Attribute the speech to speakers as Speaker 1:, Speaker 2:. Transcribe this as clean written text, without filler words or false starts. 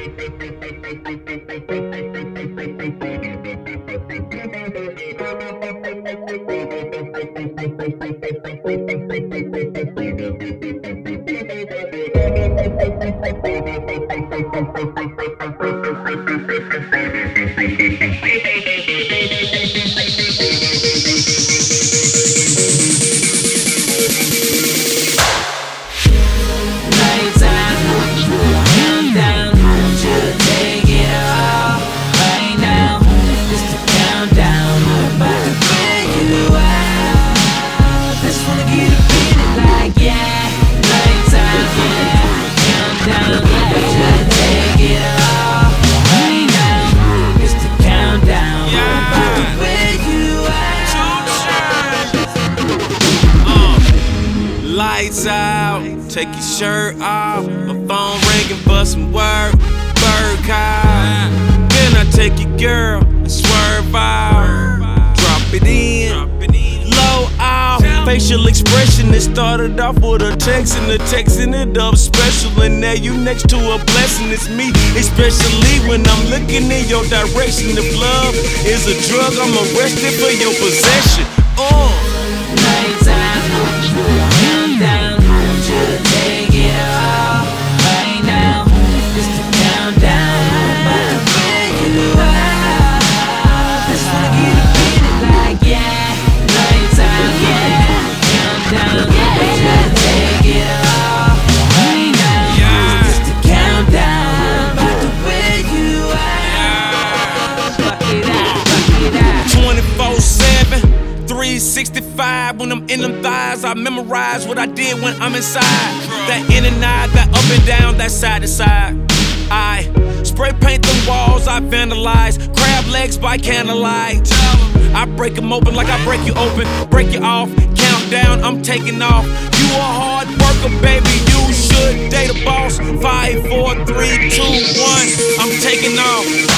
Speaker 1: Lights out, take your shirt off. My phone ringing, bust some word, bird call. Then I take your girl and swerve out. Drop it in, low out. Facial expression, it started off with a text, and the text ended up special. And now you next to a blessing, it's me. Especially when I'm looking in your direction. If love is a drug, I'm arrested for your possession.
Speaker 2: Lights out, come down, just take it all right now. Just to count down, I'm about to break you out. Just wanna get it feeling like yeah. Lights out, yeah. Count down, just take it all right now. Just to count down, I'm about to break you out. Fuck it out,
Speaker 1: 24/7. 365 when I'm in them thighs. I memorize what I did when I'm inside. That in and out, that up and down, that side to side. I spray paint the walls, I vandalize. Crab legs by candlelight. I break them open like I break you open. Break you off, count down, I'm taking off. You a hard worker, baby, you should date a boss. 5, 4, 3, 2, 1, I'm taking off.